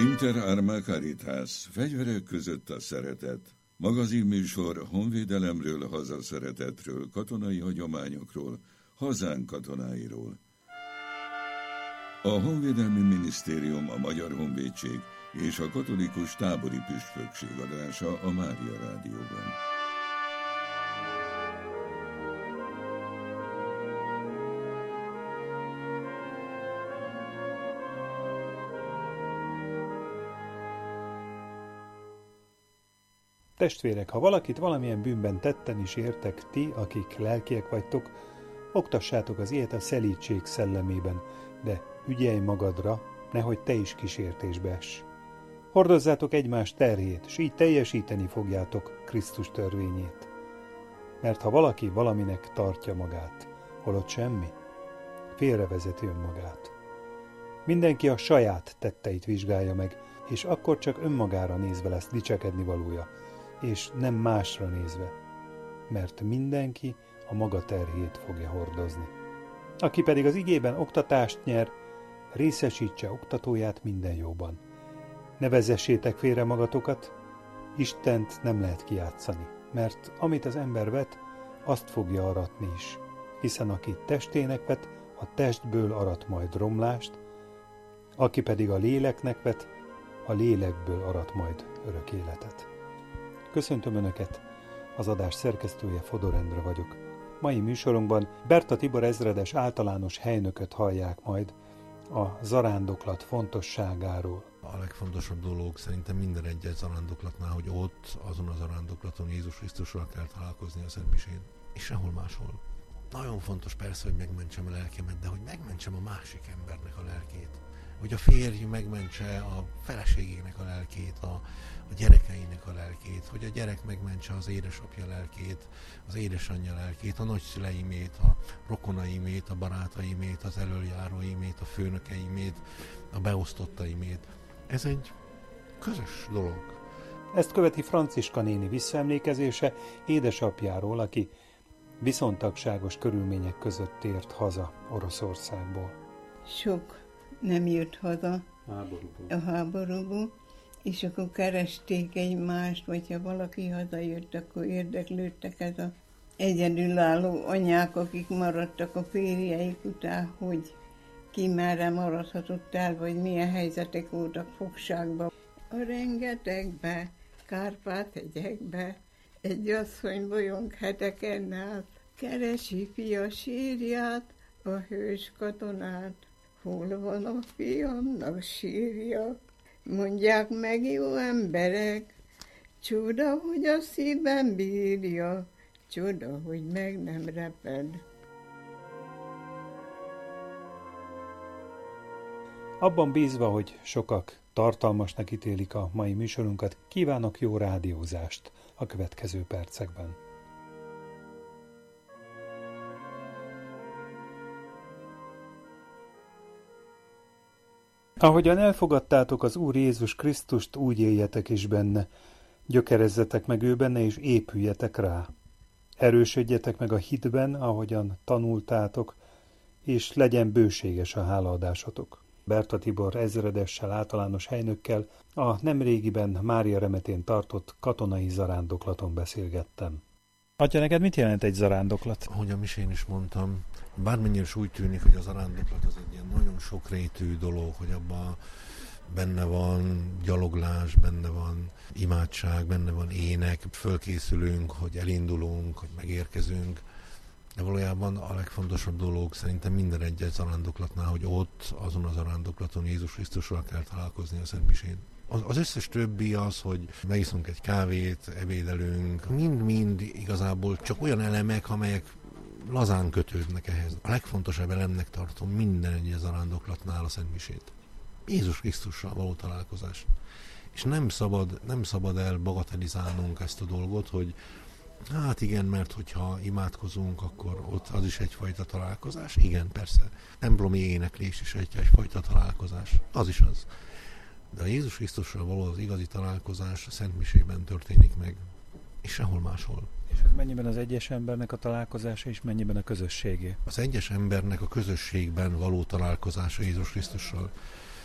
Inter Arma Caritas, fegyverek között a szeretet. Magazinműsor honvédelemről, hazaszeretetről, katonai hagyományokról, hazánk katonáiról. A Honvédelmi Minisztérium, a Magyar Honvédség és a Katolikus Tábori Püspökség adása a Mária Rádióban. Testvérek, ha valakit valamilyen bűnben tetten is értek, ti, akik lelkiek vagytok, oktassátok az ilyet a szelídség szellemében, de ügyelj magadra, nehogy te is kísértésbe ess. Hordozzátok egymás terhét, s így teljesíteni fogjátok Krisztus törvényét. Mert ha valaki valaminek tartja magát, holott semmi, félrevezeti önmagát. Mindenki a saját tetteit vizsgálja meg, és akkor csak önmagára nézve lesz dicsekedni valója, és nem másra nézve, mert mindenki a maga terhét fogja hordozni. Aki pedig az igében oktatást nyer, részesítse oktatóját minden jóban. Ne vezessétek félre magatokat, Istent nem lehet kijátszani, mert amit az ember vet, azt fogja aratni is, hiszen aki testének vet, a testből arat majd romlást, aki pedig a léleknek vet, a lélekből arat majd örök életet. Köszöntöm Önöket, az adás szerkesztője Fodor Endre vagyok. Mai műsorunkban Berta Tibor ezredes általános helynököt hallják majd a zarándoklat fontosságáról. A legfontosabb dolog szerintem minden egyes zarándoklatnál, hogy ott, azon a zarándoklaton Jézus Krisztussal kell találkozni a szentmisén, és sehol máshol. Nagyon fontos persze, hogy megmentsem a lelkemet, de hogy megmentsem a másik embernek a lelkét. Hogy a férj megmentse a feleségének a lelkét, a gyerekeinek a lelkét, hogy a gyerek megmentse az édesapja lelkét, az édesanyja lelkét, a nagyszüleimét, a rokonaimét, a barátaimét, az elöljáróimét, a főnökeimét, a beosztottaimét. Ez egy közös dolog. Ezt követi Franciska néni visszaemlékezése édesapjáról, aki viszontagságos körülmények között tért haza Oroszországból. Sok nem jött haza a háborúból, és akkor keresték egymást, vagy ha valaki hazajött, akkor érdeklődtek ez az egyedülálló anyák, akik maradtak a férjeik után, hogy ki merre maradhatott el, vagy milyen helyzetek voltak fogságban. A rengetegbe, Kárpát-hegyekbe egy asszony bolyong heteken át, keresi fia sírját, a hős katonát. Hol van a fiamnak sírja? Mondják meg, jó emberek, csoda, hogy a szívem bírja, csoda, hogy meg nem reped. Abban bízva, hogy sokak tartalmasnak ítélik a mai műsorunkat, kívánok jó rádiózást a következő percekben. Ahogyan elfogadtátok az Úr Jézus Krisztust, úgy éljetek is benne, gyökerezzetek meg ő benne, és épüljetek rá. Erősödjetek meg a hitben, ahogyan tanultátok, és legyen bőséges a hálaadásotok. Berta Tibor ezredessel, általános helynökkel a nemrégiben Mária Remetén tartott katonai zarándoklaton beszélgettem. Atya, neked mit jelent egy zarándoklat? Ahogy a misén is mondtam, bármennyire is úgy tűnik, hogy a zarándoklat az egy ilyen nagyon sokrétű dolog, hogy abban benne van gyaloglás, benne van imádság, benne van ének, fölkészülünk, hogy elindulunk, hogy megérkezünk. De valójában a legfontosabb dolog szerintem minden egyes zarándoklatnál, hogy ott, azon a zarándoklaton Jézus Krisztussal kell találkozni a szentmisén. Az összes többi az, hogy megiszunk egy kávét, ebédelünk, mind-mind igazából csak olyan elemek, amelyek lazán kötődnek ehhez. A legfontosabb elemnek tartom minden egyes zarándoklatnál a szentmisét. Jézus Krisztussal való találkozás. És nem szabad el bagatelizálnunk ezt a dolgot, hogy hát igen, mert hogyha imádkozunk, akkor ott az is egyfajta találkozás. Igen, persze. Templomi éneklés is egyfajta találkozás. Az is az. De a Jézus Krisztussal való az igazi találkozás a szentmisében történik meg, és sehol máshol. És ez mennyiben az egyes embernek a találkozása, és mennyiben a közösségé? Az egyes embernek a közösségben való találkozása Jézus Krisztussal.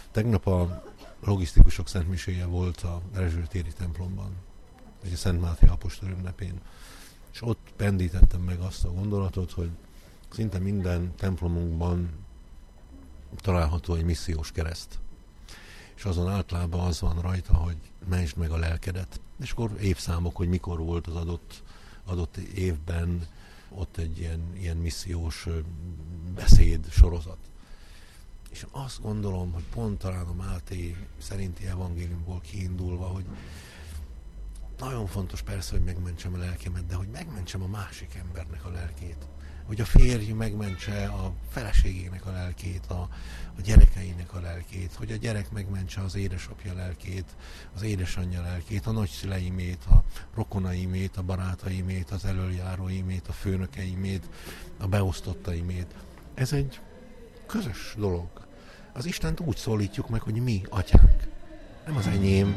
Tegnap a logisztikusok szentmiséje volt a Rezsőtéri templomban, a Szent Máté apostol ünnepén. És ott pendítettem meg azt a gondolatot, hogy szinte minden templomunkban található egy missziós kereszt. És azon általában az van rajta, hogy mentsd meg a lelkedet. És akkor évszámok, hogy mikor volt az adott évben ott egy ilyen missziós beszéd sorozat. És azt gondolom, hogy pont talán a Máté szerinti evangéliumból kiindulva, hogy nagyon fontos persze, hogy megmentsem a lelkemet, de hogy megmentsem a másik embernek a lelkét. Hogy a férj megmentse a feleségének a lelkét, a gyerekeinek a lelkét, hogy a gyerek megmentse az édesapja lelkét, az édesanyja lelkét, a nagyszüleimét, a rokonaimét, a barátaimét, az elöljáróimét, a főnökeimét, a beosztottaimét. Ez egy közös dolog. Az Istent úgy szólítjuk meg, hogy mi, atyánk. Nem az enyém,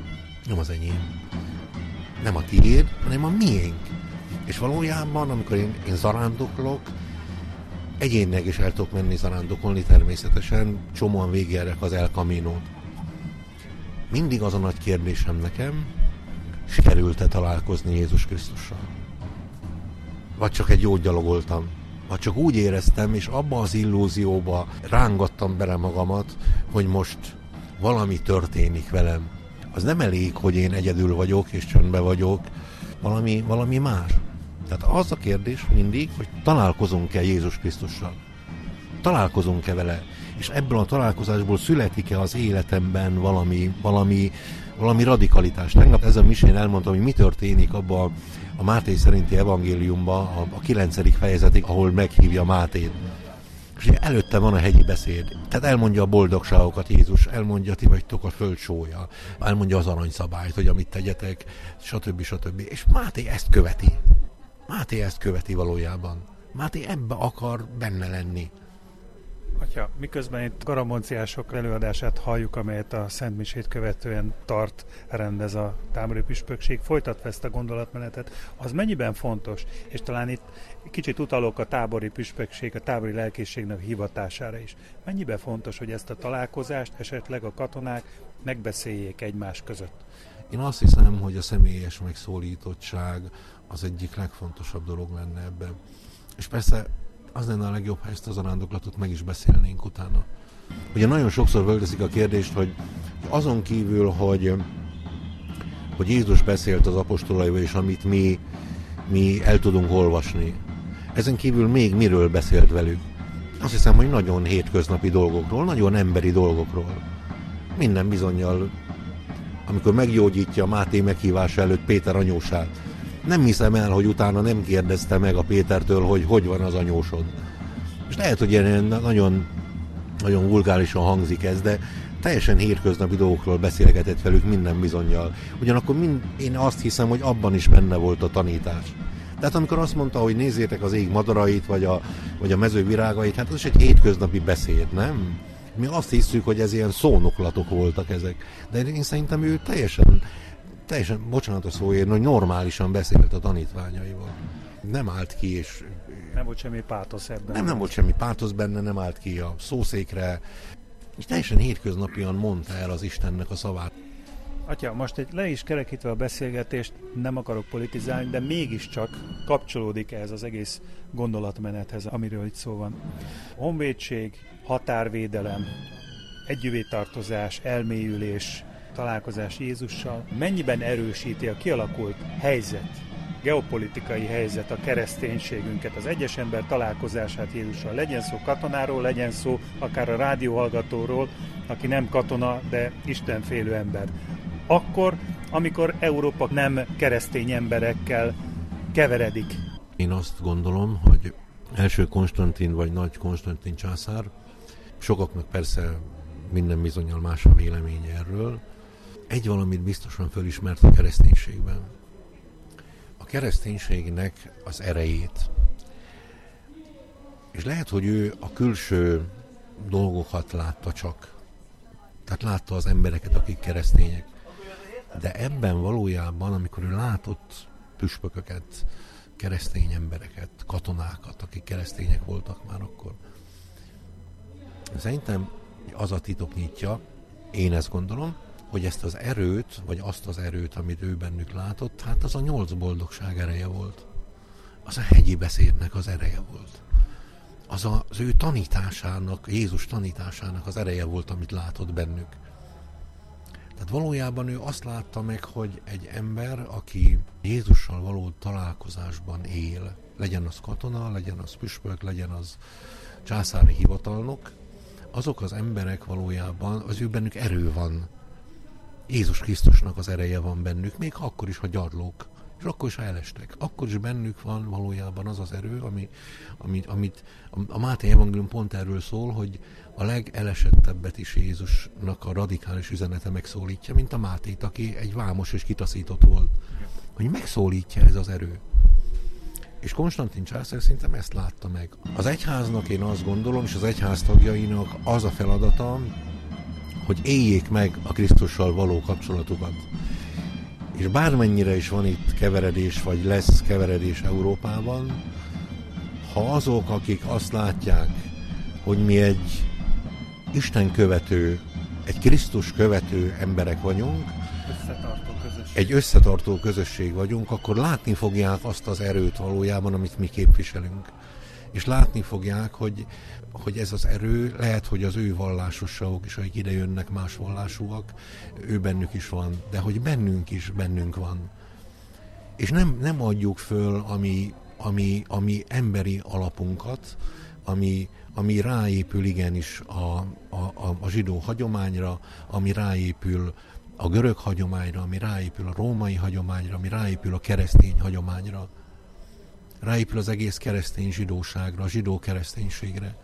nem a tiéd, hanem a miénk. És valójában, amikor én zarándoklok, egyénileg is el tudok menni zarándokolni természetesen, csomóan végigjárek az El Caminót. Mindig az a nagy kérdésem nekem, sikerült-e találkozni Jézus Krisztussal? Vagy csak egy jót gyalogoltam? Vagy csak úgy éreztem, és abba az illúzióba rángattam bele magamat, hogy most valami történik velem. Az nem elég, hogy én egyedül vagyok, és csöndben vagyok, valami más. Tehát az a kérdés mindig, hogy találkozunk-e Jézus Krisztussal? Találkozunk-e vele? És ebből a találkozásból születik-e az életemben valami radikalitás? Tegnap ezen a misén elmondtam, hogy mi történik abban a Máté szerinti evangéliumban, a 9. fejezetig, ahol meghívja Mátét. És előtte van a hegyi beszéd. Tehát elmondja a boldogságokat Jézus, elmondja, ti vagytok a föld sója, elmondja az aranyszabályt, hogy amit tegyetek, stb. És Máté ezt követi valójában. Máté ebbe akar benne lenni. Atya, miközben itt Garamonciások előadását halljuk, amelyet a Szent Misét követően rendez a tábori püspökség, folytatva ezt a gondolatmenetet, az mennyiben fontos, és talán itt kicsit utalok a tábori püspökség, a tábori lelkészségnek hivatására is. Mennyiben fontos, hogy ezt a találkozást esetleg a katonák megbeszéljék egymás között? Én azt hiszem, hogy a személyes megszólítottság az egyik legfontosabb dolog lenne ebben. És persze az lenne a legjobb, ha ezt a zarándoklatot meg is beszélnénk utána. Ugye nagyon sokszor fölteszik a kérdést, hogy azon kívül, hogy Jézus beszélt az apostolaival, és amit mi el tudunk olvasni, ezen kívül még miről beszélt velük? Azt hiszem, hogy nagyon hétköznapi dolgokról, nagyon emberi dolgokról. Minden bizonnyal, amikor meggyógyítja Máté meghívása előtt Péter anyósát, nem hiszem el, hogy utána nem kérdezte meg a Pétertől, hogy van az anyósod. És lehet, hogy ilyen nagyon, nagyon vulgárisan hangzik ez, de teljesen hétköznapi dolgokról beszélgetett velük minden bizonnyal. Ugyanakkor én azt hiszem, hogy abban is benne volt a tanítás. Tehát amikor azt mondta, hogy nézzétek az ég madarait, vagy a mező virágait, hát az is egy hétköznapi beszéd, nem? Mi azt hiszük, hogy ez ilyen szónoklatok voltak ezek. De én szerintem ő teljesen, bocsánat a szóért, hogy normálisan beszélt a tanítványaival. Nem állt ki, és... Nem volt semmi pátosz ebben. Nem volt semmi pátosz benne, nem állt ki a szószékre, és teljesen hétköznapian mondta el az Istennek a szavát. Atya, most egy le is kerekítve a beszélgetést, nem akarok politizálni, de mégiscsak kapcsolódik ez az egész gondolatmenethez, amiről itt szó van. Honvédség, határvédelem, együvétartozás, elmélyülés, találkozás Jézussal mennyiben erősíti a kialakult helyzet, geopolitikai helyzet a kereszténységünket, az egyes ember találkozását Jézussal. Legyen szó katonáról, legyen szó akár a rádióhallgatóról, aki nem katona, de istenfélő ember. Akkor, amikor Európa nem keresztény emberekkel keveredik. Én azt gondolom, hogy első Konstantin vagy nagy Konstantin császár, sokaknak persze minden bizonnyal más a vélemény erről, egy valamit biztosan fölismert a kereszténységben. A kereszténységnek az erejét. És lehet, hogy ő a külső dolgokat látta csak. Tehát látta az embereket, akik keresztények. De ebben valójában, amikor ő látott püspököket, keresztény embereket, katonákat, akik keresztények voltak már akkor, szerintem az a titok nyitja, Én ezt gondolom, hogy ezt az erőt, vagy azt az erőt, amit ő bennük látott, hát az a 8 boldogság ereje volt. Az a hegyi beszédnek az ereje volt. Az ő tanításának, Jézus tanításának az ereje volt, amit látott bennük. Tehát valójában ő azt látta meg, hogy egy ember, aki Jézussal való találkozásban él, legyen az katona, legyen az püspök, legyen az császári hivatalnok, azok az emberek valójában, az ő bennük erő van. Jézus Krisztusnak az ereje van bennük, még akkor is, ha gyarlók, és akkor is, ha elestek. Akkor is bennük van valójában az az erő, amit a Máté evangélium pont erről szól, hogy a legelesettebbet is Jézusnak a radikális üzenete megszólítja, mint a Mátét, aki egy vámos és kitaszított volt. Hogy megszólítja ez az erő. És Konstantin császár szerintem ezt látta meg. Az egyháznak én azt gondolom, és az egyház tagjainak az a feladata, hogy éljék meg a Krisztussal való kapcsolatukat. És bármennyire is van itt keveredés, vagy lesz keveredés Európában, ha azok, akik azt látják, hogy mi egy Isten követő, egy Krisztus követő emberek vagyunk, egy összetartó közösség vagyunk, akkor látni fogják azt az erőt valójában, amit mi képviselünk. És látni fogják, hogy ez az erő, lehet, hogy az ő vallásosságok is, akik ide jönnek, más vallásúak, ő bennük is van, de hogy bennünk van. És nem adjuk föl ami emberi alapunkat, ami ráépül igenis a zsidó hagyományra, ami ráépül a görög hagyományra, ami ráépül a római hagyományra, ami ráépül a keresztény hagyományra. Ráépül az egész keresztény zsidóságra, a zsidó kereszténységre.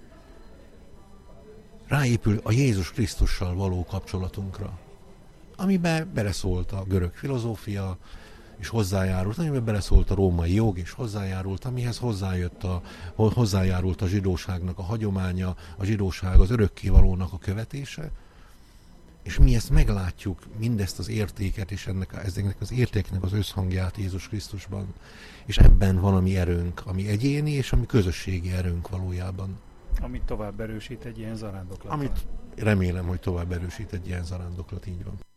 Ráépül a Jézus Krisztussal való kapcsolatunkra, amiben beleszólt a görög filozófia, és hozzájárult, amiben beleszólt a római jog, és hozzájárult, amihez hozzájárult a zsidóságnak a hagyománya, a zsidóság az örökkévalónak a követése, és mi ezt meglátjuk, mindezt az értéket, és ezeknek az értéknek az összhangját Jézus Krisztusban, és ebben van a mi erőnk, ami egyéni, és ami közösségi erőnk valójában. Amit tovább erősít egy ilyen zarándoklat. Amit remélem, hogy tovább erősít egy ilyen zarándoklat, így van.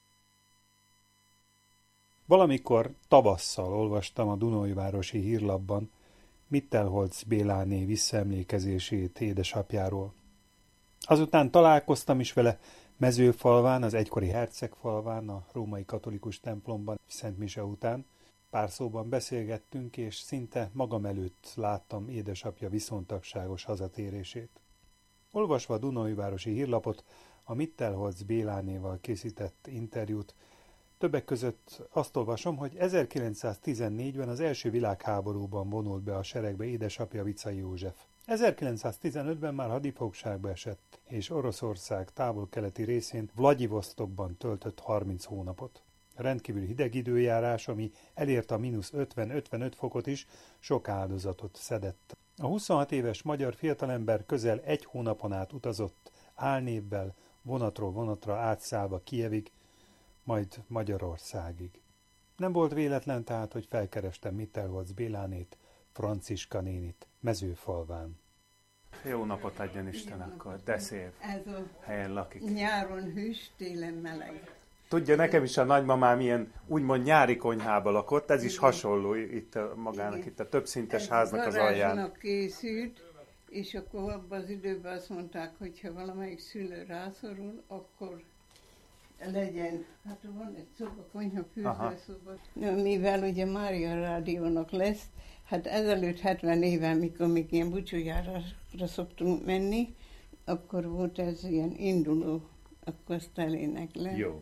Valamikor tavasszal olvastam a Dunaújvárosi Hírlapban Mittelholz Béláné visszaemlékezését édesapjáról. Azután találkoztam is vele Mezőfalván, az egykori Hercegfalván, a római katolikus templomban Szent Mise után. Pár szóban beszélgettünk, és szinte magam előtt láttam édesapja viszontagságos hazatérését. Olvasva a Dunaújvárosi Hírlapot, a Mittelholz Bélánéval készített interjút, többek között azt olvasom, hogy 1914-ben az első világháborúban vonult be a seregbe édesapja Vicai József. 1915-ben már hadifogságba esett, és Oroszország távol-keleti részén Vladivosztokban töltött 30 hónapot. A rendkívül hideg időjárás, ami elérte a -50-55 fokot is, sok áldozatot szedett. A 26 éves magyar fiatalember közel egy hónapon át utazott álnévvel, vonatról vonatra átszállva Kijevig, majd Magyarországig. Nem volt véletlen tehát, hogy felkerestem Mittelholz Bélánét, Franciska nénit, Mezőfalván. Jó napot adjon Isten akkor, de szép helyen lakik. Nyáron hűs, télen meleg. Tudja, nekem is a nagymamám ilyen úgymond nyári konyhába lakott, ez is hasonló itt magának, itt a többszintes háznak az alján. Garázsnak készült, és akkor abban az időben azt mondták, hogy ha valamelyik szülő rászorul, akkor legyen. Hát van egy szoba, konyha, fürdőszoba. Mivel ugye Mária Rádiónak lesz, hát ezelőtt 70 éven, mikor még ilyen búcsújárásra szoktunk menni, akkor volt ez ilyen induló, akkor azt eléneklem. Jó.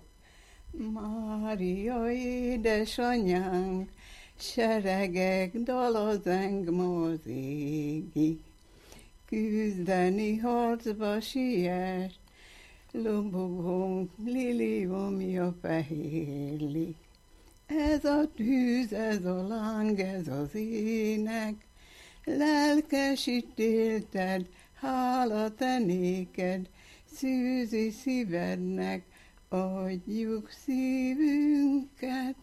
Mária édesanyánk, seregek dalazeng mozégi, küzdeni harcba siess, lobogó liliomja fehérli. Ez a tűz, ez a láng, ez az ének, lelkesítélted, hála te néked, szűzi szívednek, adjuk szívünket.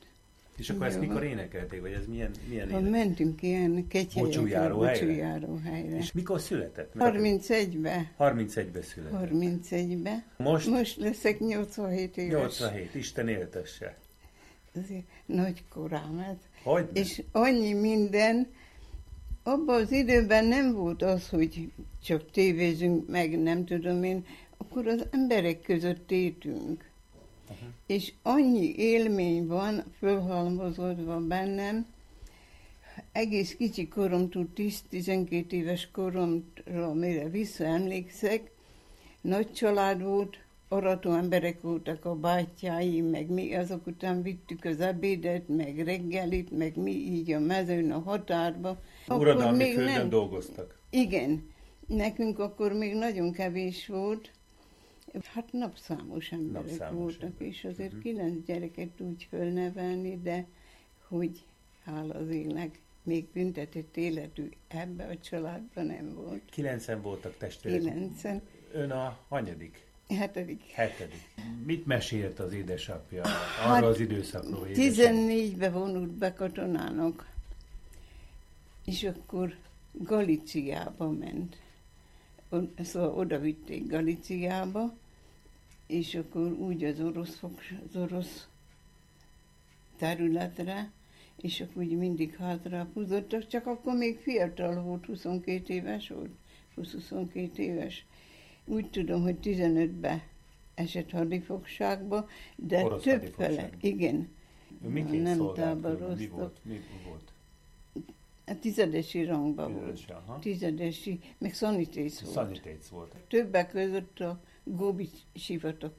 És akkor ezt mikor énekelték, vagy ez milyen ének? Mentünk ilyen bocsújáró helyre. És mikor született? 31-ben. 31-ben született. 31-ben. Most leszek 87 éves. 87, Isten éltesse. Azért nagy korám. Hogyne? És annyi minden, abban az időben nem volt az, hogy csak tévézünk meg, nem tudom én, akkor az emberek között éltünk. És annyi élmény van fölhalmozódva bennem, egész kicsi koromtól 10-12 éves koromra, mire visszaemlékszek, nagy család volt, arató emberek voltak a bátyáim, meg mi azok után vittük az ebédet, meg reggelit, meg mi így a mezőn, a határba. Uradalmi földön dolgoztak. Igen, nekünk akkor még nagyon kevés volt. Hát napszámos emberek voltak, és azért 9 gyereket úgy fölnevelni, de hogy hála az égnek, még büntetett életű ebbe a családban nem volt. 9-en voltak testvérek. 9-en. Ön a hanyadik? 7. Mit mesélt az édesapja arra az időszakról? 14-ben vonult be katonának, és akkor Galíciába ment. Szóval oda vitték Galíciába, és akkor úgy az orosz területre, és akkor úgy mindig hátra húzottak, csak akkor még fiatal volt, 22 éves volt, 20-22 éves. Úgy tudom, hogy 15-ben esett hadifogságba, de többfele, igen. Nem táboroztak. Mi volt? A tizedesi rangban volt. Tizedesi, meg szanitész volt. Többek között a Góbi sivatag.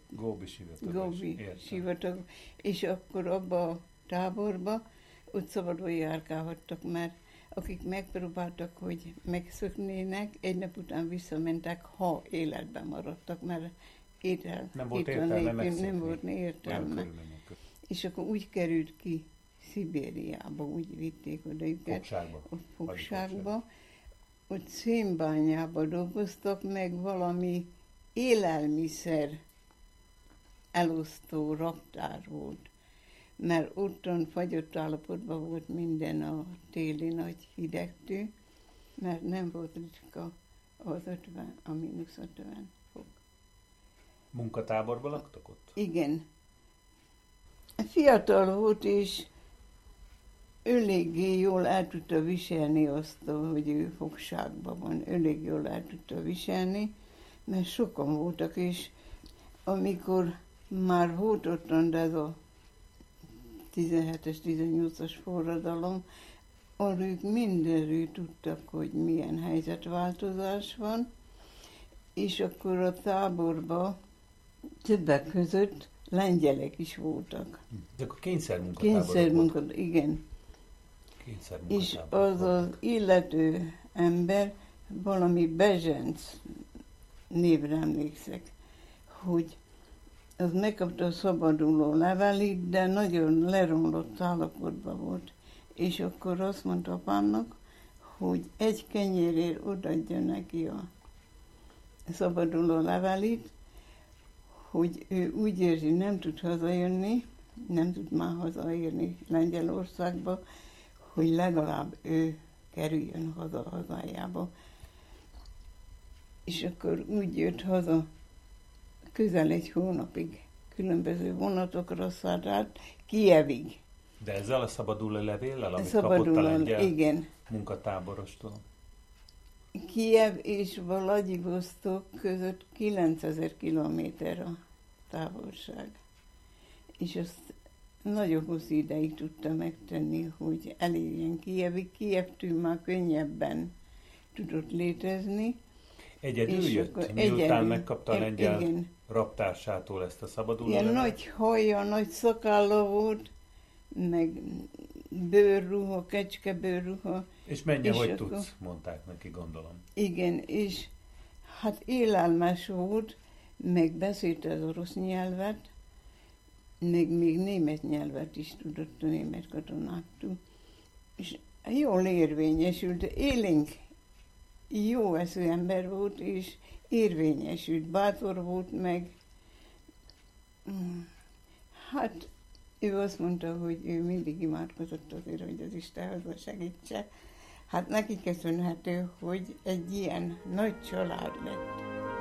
És akkor abba a táborba ott szabadon járkálhattak, mert akik megpróbáltak, hogy megszöknének, egy nap után visszamentek, ha életben maradtak, mert nem volt értelme. És akkor úgy került ki Szibériába, úgy vitték oda őket. Fogságba. Ott szénbányába dolgoztak, meg valami élelmiszer elosztó raktár volt. Mert otthon fagyott állapotban volt minden a téli nagy hidegtől, mert nem volt ritka az 50, a mínusz 50 fok. Munkatáborban laktak ott? Igen. Fiatal volt, és eléggé jól el tudta viselni azt, hogy ő fogságban van. Elég jól el tudta viselni, mert sokan voltak, és amikor már volt otthon, de ez a 17-es, 18-as forradalom, arra ők mindenről tudtak, hogy milyen helyzetváltozás van, és akkor a táborban többek között lengyelek is voltak. De akkor kényszermunkatáborok. Igen. És az illető ember, valami Bezsenc névre emlékszek, hogy az megkapta a szabaduló levelit, de nagyon leromlott állapotban volt. És akkor azt mondta apámnak, hogy egy kenyérért odaadja neki a szabaduló levelit, hogy ő úgy érzi, nem tud hazajönni, nem tud már hazaérni Lengyelországba, hogy legalább ő kerüljön haza hazájába. És akkor úgy jött haza, közel egy hónapig különböző vonatokra szállt át, Kijevig. De ezzel a szabaduló levéllel, amit kapott a lengyel munkatáborostól? Kijev és Vladivostok között 9000 kilométer a távolság. És azt nagyon hosszú ideig tudta megtenni, hogy elérjen Kijevig. Kijevtől már könnyebben tudott létezni. Egyedül jött, miután megkapta a lengyel raptársától ezt a szabaduló levelet? Ilyen nagy haja, nagy szakálla volt, meg bőrruha, kecskebőrruha. És menj, hogy tudsz, mondták neki, gondolom. Igen, és hát élelmes volt, meg beszélte az orosz nyelvet, meg még német nyelvet is tudott a német katonáktól. És jól érvényesült, élénk, jó eszű ember volt, és érvényesült, bátor volt meg. Hát Ő azt mondta, hogy ő mindig imádkozott azért, hogy az Isten haza segítse. Hát neki köszönhető, hogy egy ilyen nagy család lett.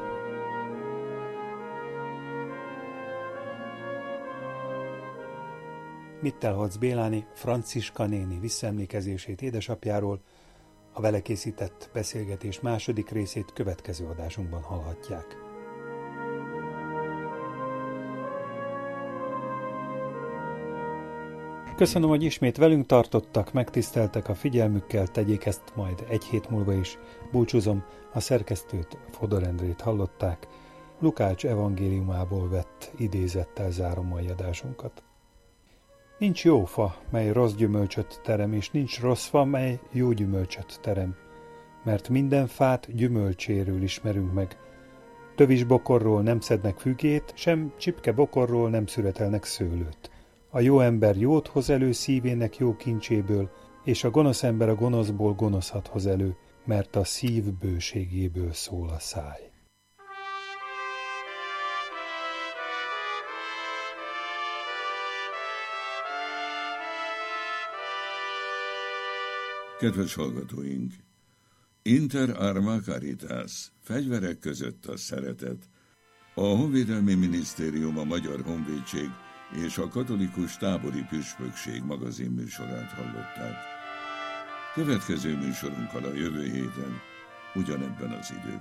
Mittelholz Béláni Franciska néni visszaemlékezését édesapjáról, a vele készített beszélgetés második részét következő adásunkban hallhatják. Köszönöm, hogy ismét velünk tartottak, megtiszteltek a figyelmükkel, tegyék ezt majd egy hét múlva is. Búcsúzom, a szerkesztőt, Fodor Endrét hallották. Lukács evangéliumából vett idézettel zárom mai adásunkat. Nincs jó fa, mely rossz gyümölcsöt terem, és nincs rossz fa, mely jó gyümölcsöt terem. Mert minden fát gyümölcséről ismerünk meg. Tövis bokorról nem szednek fügét, sem csipke bokorról nem szüretelnek szőlőt. A jó ember jót hoz elő szívének jó kincséből, és a gonosz ember a gonoszból gonoszat hoz elő, mert a szív bőségéből szól a száj. Kedves hallgatóink! Inter arma caritas, fegyverek között a szeretet. A Honvédelmi Minisztérium, a Magyar Honvédség és a Katolikus Tábori Püspökség magazinműsorát hallották. Következő műsorunkkal a jövő héten, ugyanebben az időben.